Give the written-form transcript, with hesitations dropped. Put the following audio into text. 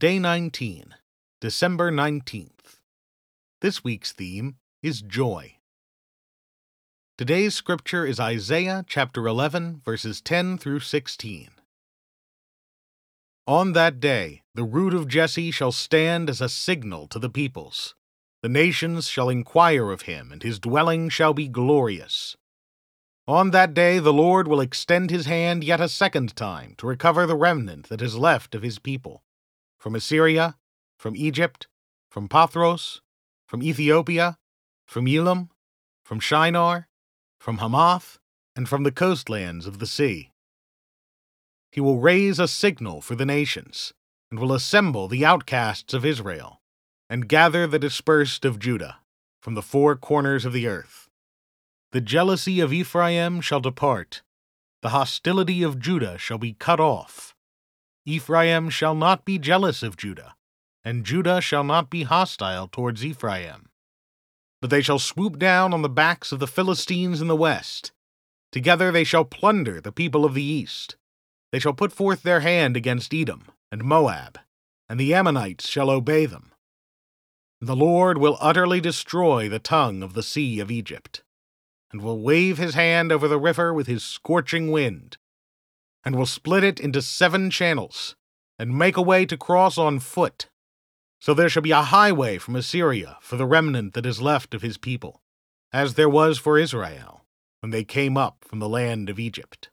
Day 19, December 19th. This week's theme is joy. Today's scripture is Isaiah chapter 11, verses 10 through 16. On that day, the root of Jesse shall stand as a signal to the peoples. The nations shall inquire of him, and his dwelling shall be glorious. On that day the Lord will extend his hand yet a second time to recover the remnant that is left of his people, from Assyria, from Egypt, from Pathros, from Ethiopia, from Elam, from Shinar, from Hamath, and from the coastlands of the sea. He will raise a signal for the nations, and will assemble the outcasts of Israel, and gather the dispersed of Judah, from the four corners of the earth. The jealousy of Ephraim shall depart, the hostility of Judah shall be cut off. Ephraim shall not be jealous of Judah, and Judah shall not be hostile towards Ephraim. But they shall swoop down on the backs of the Philistines in the west. Together they shall plunder the people of the east. They shall put forth their hand against Edom and Moab, and the Ammonites shall obey them. The Lord will utterly destroy the tongue of the sea of Egypt, and will wave his hand over the river with his scorching wind, and will split it into 7 channels, and make a way to cross on foot. So there shall be a highway from Assyria for the remnant that is left of his people, as there was for Israel, when they came up from the land of Egypt.